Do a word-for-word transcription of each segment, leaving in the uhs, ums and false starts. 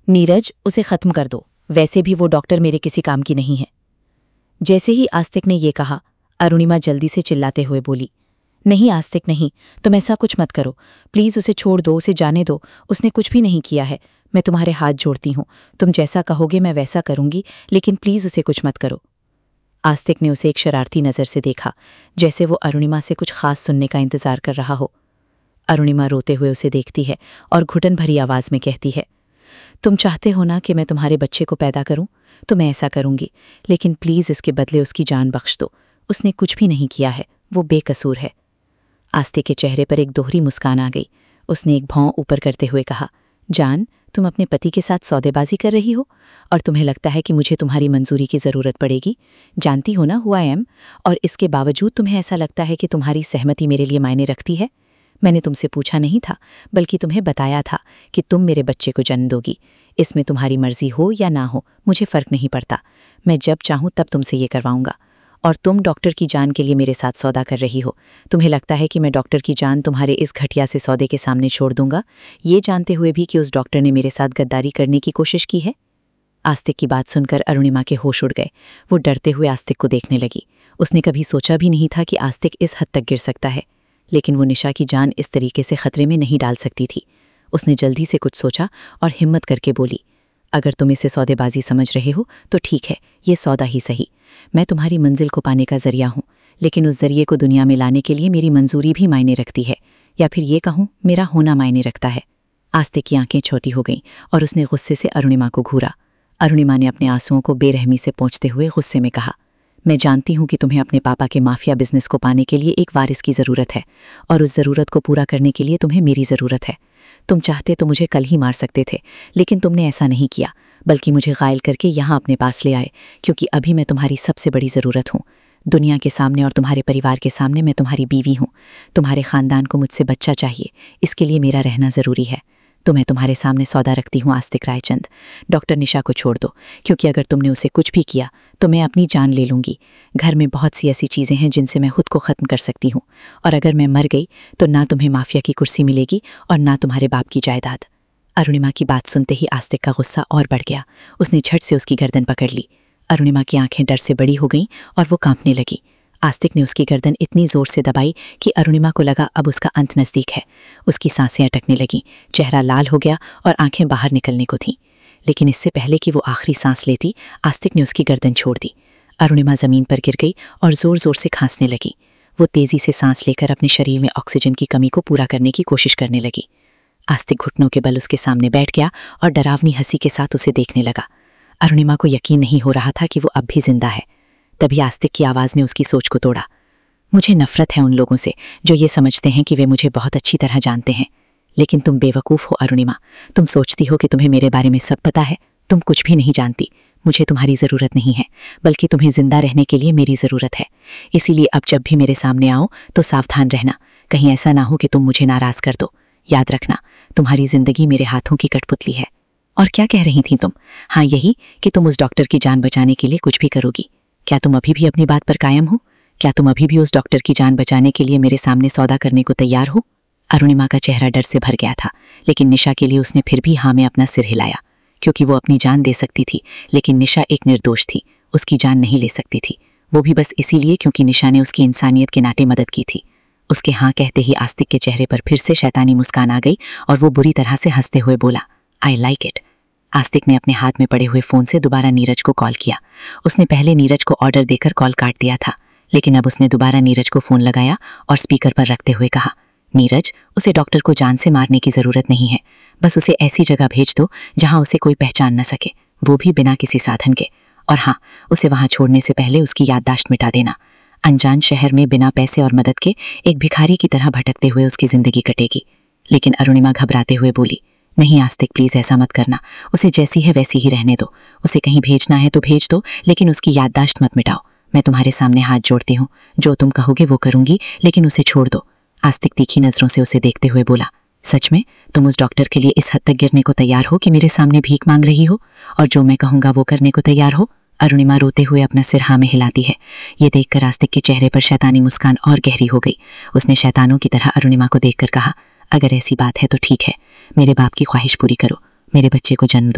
नीरज, उसे खत्म कर दो। वैसे भी वो डॉक्टर मेरे किसी काम की नहीं है। जैसे ही आस्तिक ने ये कहा, अरुणिमा जल्दी से चिल्लाते हुए बोली, नहीं आस्तिक नहीं, तुम ऐसा कुछ मत करो। प्लीज़ उसे छोड़ दो, उसे जाने दो। उसने कुछ भी नहीं किया है। मैं तुम्हारे हाथ जोड़ती हूँ। तुम जैसा कहोगे मैं वैसा करूँगी, लेकिन प्लीज़ उसे कुछ मत करो। आस्तिक ने उसे एक शरारती नज़र से देखा, जैसे वो अरुणिमा से कुछ खास सुनने का इंतज़ार कर रहा हो। अरुणिमा रोते हुए उसे देखती है और घुटन भरी आवाज़ में कहती है, तुम चाहते हो ना कि मैं तुम्हारे बच्चे को पैदा करूं, तो मैं ऐसा करूंगी, लेकिन प्लीज़ इसके बदले उसकी जान बख्श दो। उसने कुछ भी नहीं किया है, वो बेकसूर है। आस्तिक के चेहरे पर एक दोहरी मुस्कान आ गई। उसने एक भौं ऊपर करते हुए कहा, जान, तुम अपने पति के साथ सौदेबाजी कर रही हो और तुम्हें लगता है कि मुझे तुम्हारी मंजूरी की ज़रूरत पड़ेगी। जानती हो ना हु आई एम, और इसके बावजूद तुम्हें ऐसा लगता है कि तुम्हारी सहमति मेरे लिए मायने रखती है। मैंने तुमसे पूछा नहीं था, बल्कि तुम्हें बताया था कि तुम मेरे बच्चे को जन्म दोगी। इसमें तुम्हारी मर्जी हो या ना हो, मुझे फ़र्क नहीं पड़ता। मैं जब चाहूँ तब तुमसे ये करवाऊंगा। और तुम डॉक्टर की जान के लिए मेरे साथ सौदा कर रही हो। तुम्हें लगता है कि मैं डॉक्टर की जान तुम्हारे इस घटिया से सौदे के सामने छोड़ दूंगा, ये जानते हुए भी कि उस डॉक्टर ने मेरे साथ गद्दारी करने की कोशिश की है। आस्तिक की बात सुनकर अरुणिमा के होश उड़ गए। वो डरते हुए आस्तिक को देखने लगी। उसने कभी सोचा भी नहीं था कि आस्तिक इस हद तक गिर सकता है, लेकिन वो निशा की जान इस तरीके से खतरे में नहीं डाल सकती थी। उसने जल्दी से कुछ सोचा और हिम्मत करके बोली, अगर तुम इसे सौदेबाजी समझ रहे हो तो ठीक है, ये सौदा ही सही। मैं तुम्हारी मंजिल को पाने का जरिया हूँ, लेकिन उस जरिए को दुनिया में लाने के लिए मेरी मंजूरी भी मायने रखती है, या फिर ये कहूँ मेरा होना मायने रखता है। आस्तिक की आंखें छोटी हो गईं और उसने गुस्से से अरुणिमा को घूरा। अरुणिमा ने अपने आंसुओं को बेरहमी से पोंछते हुए गुस्से में कहा, मैं जानती हूँ कि तुम्हें अपने पापा के माफिया बिजनेस को पाने के लिए एक वारिस की ज़रूरत है, और उस ज़रूरत को पूरा करने के लिए तुम्हें मेरी ज़रूरत है। तुम चाहते तो मुझे कल ही मार सकते थे, लेकिन तुमने ऐसा नहीं किया, बल्कि मुझे घायल करके यहाँ अपने पास ले आए, क्योंकि अभी मैं तुम्हारी सबसे बड़ी ज़रूरत हूँ। दुनिया के सामने और तुम्हारे परिवार के सामने मैं तुम्हारी बीवी हूँ। तुम्हारे ख़ानदान को मुझसे बच्चा चाहिए, इसके लिए मेरा रहना ज़रूरी है। तो मैं तुम्हारे सामने सौदा रखती हूँ आस्तिक रायचंद। डॉक्टर निशा को छोड़ दो, क्योंकि अगर तुमने उसे कुछ भी किया तो मैं अपनी जान ले लूँगी। घर में बहुत सी ऐसी चीज़ें हैं जिनसे मैं खुद को ख़त्म कर सकती हूँ, और अगर मैं मर गई तो ना तुम्हें माफिया की कुर्सी मिलेगी और ना तुम्हारे बाप की जायदाद। अरुणिमा की बात सुनते ही आस्तिक का गुस्सा और बढ़ गया। उसने झट से उसकी गर्दन पकड़ ली। अरुणिमा की आंखें डर से बड़ी हो गईं और वो कांपने लगी। आस्तिक ने उसकी गर्दन इतनी जोर से दबाई कि अरुणिमा को लगा अब उसका अंत नज़दीक है। उसकी सांसें अटकने लगीं, चेहरा लाल हो गया और आंखें बाहर निकलने को थीं। लेकिन इससे पहले कि वो आखिरी सांस लेती, आस्तिक ने उसकी गर्दन छोड़ दी। अरुणिमा ज़मीन पर गिर गई और ज़ोर ज़ोर से खांसने लगी। वो तेज़ी से सांस लेकर अपने शरीर में ऑक्सीजन की कमी को पूरा करने की कोशिश करने लगी। आस्तिक घुटनों के बल उसके सामने बैठ गया और डरावनी हंसी के साथ उसे देखने लगा। अरुणिमा को यकीन नहीं हो रहा था कि वो अब भी जिंदा है। तभी आस्तिक की आवाज़ ने उसकी सोच को तोड़ा। मुझे नफरत है उन लोगों से जो ये समझते हैं कि वे मुझे बहुत अच्छी तरह जानते हैं, लेकिन तुम बेवकूफ़ हो अरुणिमा। तुम सोचती हो कि तुम्हें मेरे बारे में सब पता है। तुम कुछ भी नहीं जानती। मुझे तुम्हारी ज़रूरत नहीं है, बल्कि तुम्हें जिंदा रहने के लिए मेरी ज़रूरत है। इसीलिए अब जब भी मेरे सामने आओ तो सावधान रहना, कहीं ऐसा ना हो कि तुम मुझे नाराज़ कर दो। याद रखना, तुम्हारी ज़िंदगी मेरे हाथों की कठपुतली है। और क्या कह रही थी तुम? हाँ, यही कि तुम उस डॉक्टर की जान बचाने के लिए कुछ भी करोगी। क्या तुम अभी भी अपनी बात पर कायम हो? क्या तुम अभी भी उस डॉक्टर की जान बचाने के लिए मेरे सामने सौदा करने को तैयार हो? अरुणिमा का चेहरा डर से भर गया था, लेकिन निशा के लिए उसने फिर भी हाँ में अपना सिर हिलाया, क्योंकि वो अपनी जान दे सकती थी, लेकिन निशा एक निर्दोष थी, उसकी जान नहीं ले सकती थी। वो भी बस इसीलिए क्योंकि निशा ने उसकी इंसानियत के नाते मदद की थी। उसके हाँ कहते ही आस्तिक के चेहरे पर फिर से शैतानी मुस्कान आ गई और वो बुरी तरह से हंसते हुए बोला, आई लाइक इट। आस्तिक ने अपने हाथ में पड़े हुए फ़ोन से दोबारा नीरज को कॉल किया। उसने पहले नीरज को ऑर्डर देकर कॉल काट दिया था, लेकिन अब उसने दोबारा नीरज को फ़ोन लगाया और स्पीकर पर रखते हुए कहा, नीरज, उसे डॉक्टर को जान से मारने की ज़रूरत नहीं है। बस उसे ऐसी जगह भेज दो जहाँ उसे कोई पहचान न सके, वो भी बिना किसी साधन के। और हाँ, उसे वहाँ छोड़ने से पहले उसकी याददाश्त मिटा देना। अनजान शहर में बिना पैसे और मदद के एक भिखारी की तरह भटकते हुए उसकी ज़िंदगी कटेगी। लेकिन अरुणिमा घबराते हुए बोली, नहीं आस्तिक, प्लीज़ ऐसा मत करना। उसे जैसी है वैसी ही रहने दो। उसे कहीं भेजना है तो भेज दो, लेकिन उसकी याददाश्त मत मिटाओ। मैं तुम्हारे सामने हाथ जोड़ती हूँ, जो तुम कहोगे वो करूँगी, लेकिन उसे छोड़ दो। आस्तिक तीखी नज़रों से उसे देखते हुए बोला, सच में तुम उस डॉक्टर के लिए इस हद तक गिरने को तैयार हो कि मेरे सामने भीख मांग रही हो, और जो मैं कहूँगा वो करने को तैयार हो? अरुणिमा रोते हुए अपना सिर हाँ में हिलाती है। ये देखकर आस्तिक के चेहरे पर शैतानी मुस्कान और गहरी हो गई। उसने शैतानों की तरह अरुणिमा को देखकर कहा, अगर ऐसी बात है तो ठीक है, मेरे बाप की ख्वाहिश पूरी करो, मेरे बच्चे को जन्म दो।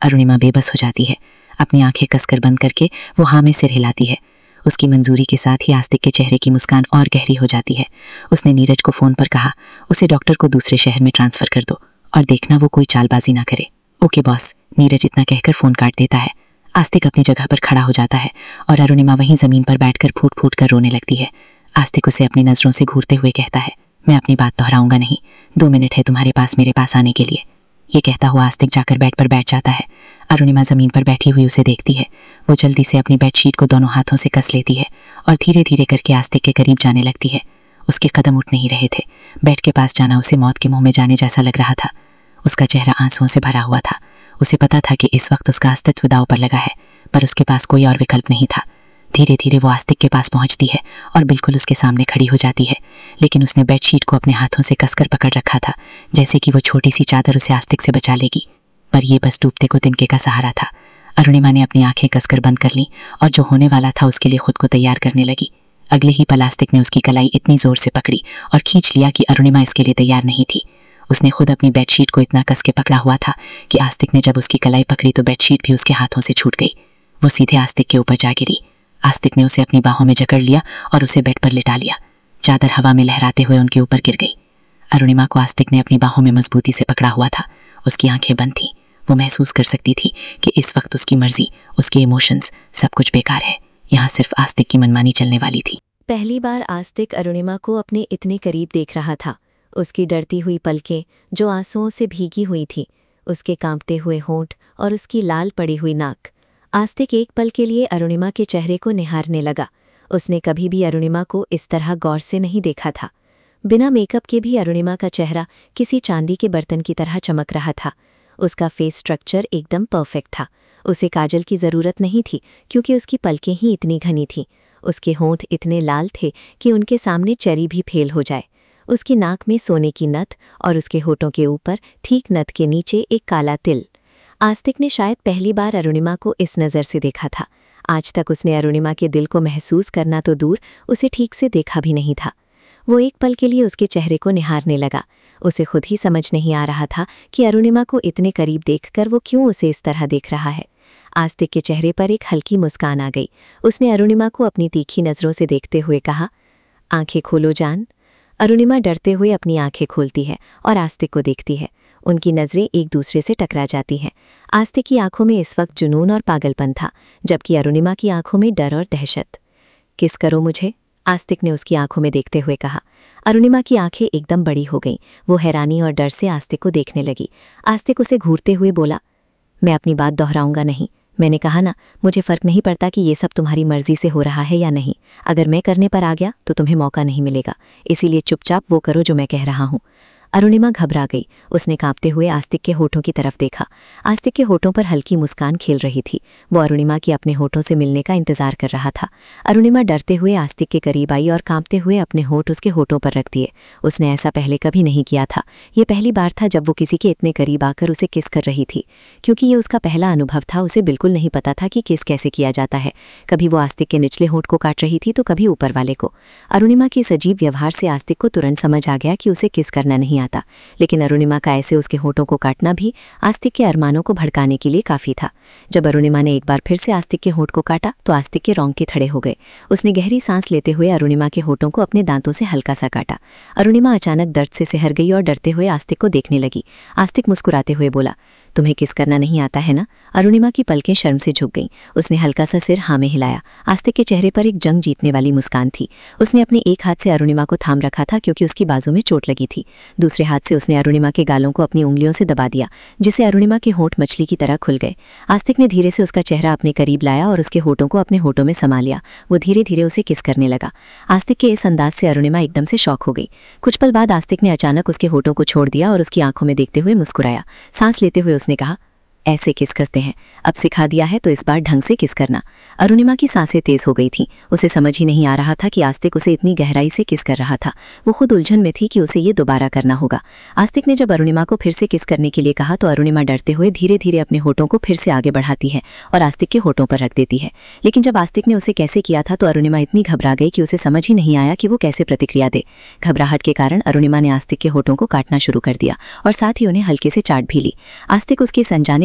अरुणिमा बेबस हो जाती है। अपनी आंखें कसकर बंद करके वो हाँ में सिर हिलाती है। उसकी मंजूरी के साथ ही आस्तिक के चेहरे की मुस्कान और गहरी हो जाती है। उसने नीरज को फोन पर कहा, उसे डॉक्टर को दूसरे शहर में ट्रांसफर कर दो और देखना वो कोई चालबाजी ना करे। Okay boss. नीरज इतना कहकर फोन काट देता है। आस्तिक अपनी जगह पर खड़ा हो जाता है और अरुणिमा वहीं जमीन पर बैठकर फूट फूट कर रोने लगती है। आस्तिक उसे अपनी नजरों से घूरते हुए कहता है, मैं अपनी बात दोहराऊंगा नहीं, दो मिनट है तुम्हारे पास मेरे पास आने के लिए। ये कहता हुआ आस्तिक जाकर बेड पर बैठ जाता है। अरुणिमा जमीन पर बैठी हुई उसे देखती है। वो जल्दी से अपनी बेडशीट को दोनों हाथों से कस लेती है और धीरे धीरे करके आस्तिक के करीब जाने लगती है। उसके कदम उठ नहीं रहे थे। बेड के पास जाना उसे मौत के मुंह में जाने जैसा लग रहा था। उसका चेहरा आंसुओं से भरा हुआ था। उसे पता था कि इस वक्त उसका अस्तित्व दांव पर लगा है, पर उसके पास कोई और विकल्प नहीं था। धीरे धीरे वो आस्तिक के पास पहुंचती है और बिल्कुल उसके सामने खड़ी हो जाती है, लेकिन उसने बेडशीट को अपने हाथों से कसकर पकड़ रखा था, जैसे कि वो छोटी सी चादर उसे आस्तिक से बचा लेगी। पर यह बस डूबते को तिनके का सहारा था। अरुणिमा ने अपनी आंखें कसकर बंद कर ली और जो होने वाला था उसके लिए खुद को तैयार करने लगी। अगले ही पल आस्तिक ने उसकी कलाई इतनी जोर से पकड़ी और खींच लिया कि अरुणिमा इसके लिए तैयार नहीं थी। उसने खुद अपनी बेडशीट को इतना कस के पकड़ा हुआ था कि आस्तिक ने जब उसकी कलाई पकड़ी तो बेडशीट भी उसके हाथों से छूट गई। वो सीधे आस्तिक के ऊपर जा गिरी। आस्तिक ने उसे अपनी बाहों में जकड़ लिया और उसे बेड पर लिटा लिया। चादर हवा में लहराते हुए उनके ऊपर गिर गई। अरुणिमा को आस्तिक ने अपनी बाहों में मजबूती से पकड़ा हुआ था। उसकी आंखें बंद थीं। वो महसूस कर सकती थी कि इस वक्त उसकी मर्जी, उसके इमोशंस, सब कुछ बेकार है। यहाँ सिर्फ आस्तिक की मनमानी चलने वाली थी। पहली बार आस्तिक अरुणिमा को अपने इतने करीब देख रहा था। उसकी डरती हुई पलकें जो आंसुओं से भीगी हुई थी, उसके कांपते हुए होंठ और उसकी लाल पड़ी हुई नाक। आस्तिक एक पल के लिए अरुणिमा के चेहरे को निहारने लगा। उसने कभी भी अरुणिमा को इस तरह गौर से नहीं देखा था। बिना मेकअप के भी अरुणिमा का चेहरा किसी चांदी के बर्तन की तरह चमक रहा था। उसका फेस स्ट्रक्चर एकदम परफेक्ट था। उसे काजल की ज़रूरत नहीं थी क्योंकि उसकी पलकें ही इतनी घनी थीं। उसके होंठ इतने लाल थे कि उनके सामने चेरी भी फेल हो जाए। उसकी नाक में सोने की नथ और उसके होठों के ऊपर ठीक नथ के नीचे एक काला तिल। आस्तिक ने शायद पहली बार अरुणिमा को इस नज़र से देखा था। आज तक उसने अरुणिमा के दिल को महसूस करना तो दूर, उसे ठीक से देखा भी नहीं था। वो एक पल के लिए उसके चेहरे को निहारने लगा। उसे खुद ही समझ नहीं आ रहा था कि अरुणिमा को इतने करीब देखकर वो क्यों उसे इस तरह देख रहा है। आस्तिक के चेहरे पर एक हल्की मुस्कान आ गई। उसने अरुणिमा को अपनी तीखी नज़रों से देखते हुए कहा, आंखें खोलो जान। अरुणिमा डरते हुए अपनी आंखें खोलती है और आस्तिक को देखती है। उनकी नज़रें एक दूसरे से टकरा जाती हैं। आस्तिक की आंखों में इस वक्त जुनून और पागलपन था, जबकि अरुणिमा की आंखों में डर और दहशत। किस करो मुझे, आस्तिक ने उसकी आंखों में देखते हुए कहा। अरुणिमा की आंखें एकदम बड़ी हो गईं। वो हैरानी और डर से आस्तिक को देखने लगी। आस्तिक उसे घूरते हुए बोला, मैं अपनी बात दोहराऊंगा नहीं। मैंने कहा ना, मुझे फ़र्क नहीं पड़ता कि ये सब तुम्हारी मर्जी से हो रहा है या नहीं। अगर मैं करने पर आ गया तो तुम्हें मौका नहीं मिलेगा, इसीलिए चुपचाप वो करो जो मैं कह रहा हूँ। अरुणिमा घबरा गई। उसने कांपते हुए आस्तिक के होठों की तरफ देखा। आस्तिक के होठों पर हल्की मुस्कान खेल रही थी। वो अरुणिमा की अपने होठों से मिलने का इंतजार कर रहा था। अरुणिमा डरते हुए आस्तिक के करीब आई और कांपते हुए अपने होठ उसके होठों पर रख दिए। उसने ऐसा पहले कभी नहीं किया था। ये पहली बार था जब वो किसी के इतने करीब आकर उसे किस कर रही थी। क्योंकि ये उसका पहला अनुभव था, उसे बिल्कुल नहीं पता था कि किस कैसे किया जाता है। कभी वो आस्तिक के निचले होठ को काट रही थी तो कभी ऊपर वाले को। अरुणिमा के इस अजीब व्यवहार से आस्तिक को तुरंत समझ आ गया कि उसे किस करना नहीं आता, लेकिन अरुणिमा का ऐसे उसके होठों को काटना भी आस्तिक के अरमानों को भड़काने के लिए काफ़ी था। जब अरुणिमा ने एक बार फिर से आस्तिक के होठ को काटा तो आस्तिक के रोंगटे खड़े हो गए। उसने गहरी सांस लेते हुए अरुणिमा के होठों को अपने दांतों से हल्का सा काटा। अरुणिमा अचानक दर्द से सिहर गई और डरते हुए आस्तिक को देखने लगी। आस्तिक मुस्कुराते हुए बोला, तुम्हें किस करना नहीं आता है ना। अरुणिमा की पलकें शर्म से झुक गईं। उसने हल्का सा सिर हाँ में हिलाया। आस्तिक के चेहरे पर एक जंग जीतने वाली मुस्कान थी। उसने अपने एक हाथ से अरुणिमा को थाम रखा था क्योंकि उसकी बाजू में चोट लगी थी। दूसरे हाथ से उसने अरुणिमा के गालों को अपनी उंगलियों से दबा दिया, जिससे अरुणिमा के होंठ मछली की तरह खुल गए। आस्तिक ने धीरे से उसका चेहरा अपने करीब लाया और उसके होठों को अपने होठों में समा लिया। वो धीरे धीरे उसे किस करने लगा। आस्तिक के इस अंदाज से अरुणिमा एकदम से शॉक हो गई। कुछ पल बाद आस्तिक ने अचानक उसके होठों को छोड़ दिया और उसकी आंखों में देखते हुए मुस्कुराया। सांस लेते हुए उसने कहा, ऐसे किस करते हैं, अब सिखा दिया है तो इस बार ढंग से किस करना। अरुणिमा की सांसें तेज हो गई थीं। उसे समझ ही नहीं आ रहा था कि आस्तिक उसे इतनी गहराई से किस कर रहा था। वो खुद उलझन में थी कि उसे ये दोबारा करना होगा। आस्तिक ने जब अरुणिमा को फिर से किस करने के लिए कहा तो अरुणिमा डरते हुए धीरे धीरे अपने होठों को फिर से आगे बढ़ाती है और आस्तिक के होठों पर रख देती है। लेकिन जब आस्तिक ने उसे कैसे किया था तो अरुणिमा इतनी घबरा गई कि उसे समझ ही नहीं आया कि वो कैसे प्रतिक्रिया दे। घबराहट के कारण अरुणिमा ने आस्तिक के होठों को काटना शुरू कर दिया और साथ ही उन्हें हल्के से चाट भी ली। आस्तिक उसके इस अनजाने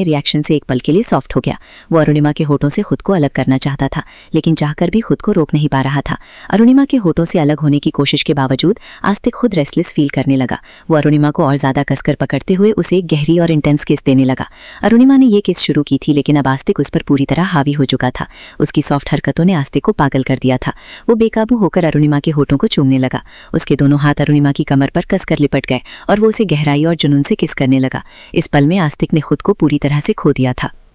रिएक्शन से एक पल के लिए सॉफ्ट हो गया। वो अरुणिमा के होठों से खुद को अलग करना चाहता था, लेकिन चाहकर भी खुद को रोक नहीं पा रहा था। अरुणिमा के होठों से अलग होने की कोशिश के बावजूद आस्तिक खुद रेस्टलेस फील करने लगा। वो अरुणिमा को और ज्यादा कसकर पकड़ते हुए उसे एक गहरी और इंटेंस किस देने लगा। अरुणिमा ने ये किस शुरू की थी, लेकिन अब आस्तिक उस पर पूरी तरह हावी हो चुका था। उसकी सॉफ्ट हरकतों ने आस्तिक को पागल कर दिया था। वो बेकाबू होकर अरुणिमा के होठों को चूमने लगा। उसके दोनों हाथ अरुणिमा की कमर पर कसकर लिपट गए और वो उसे गहराई और जुनून से किस करने लगा। इस पल में आस्तिक ने खुद को पूरी तरह से खो दिया था।